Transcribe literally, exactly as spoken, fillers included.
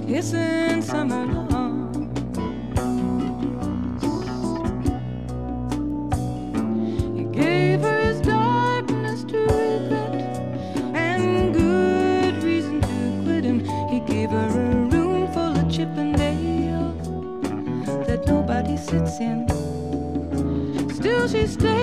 kissing summer long. He gave her his darkness to regret and good reason to quit him. He gave her a room full of Chippendale that nobody sits in. Still she stayed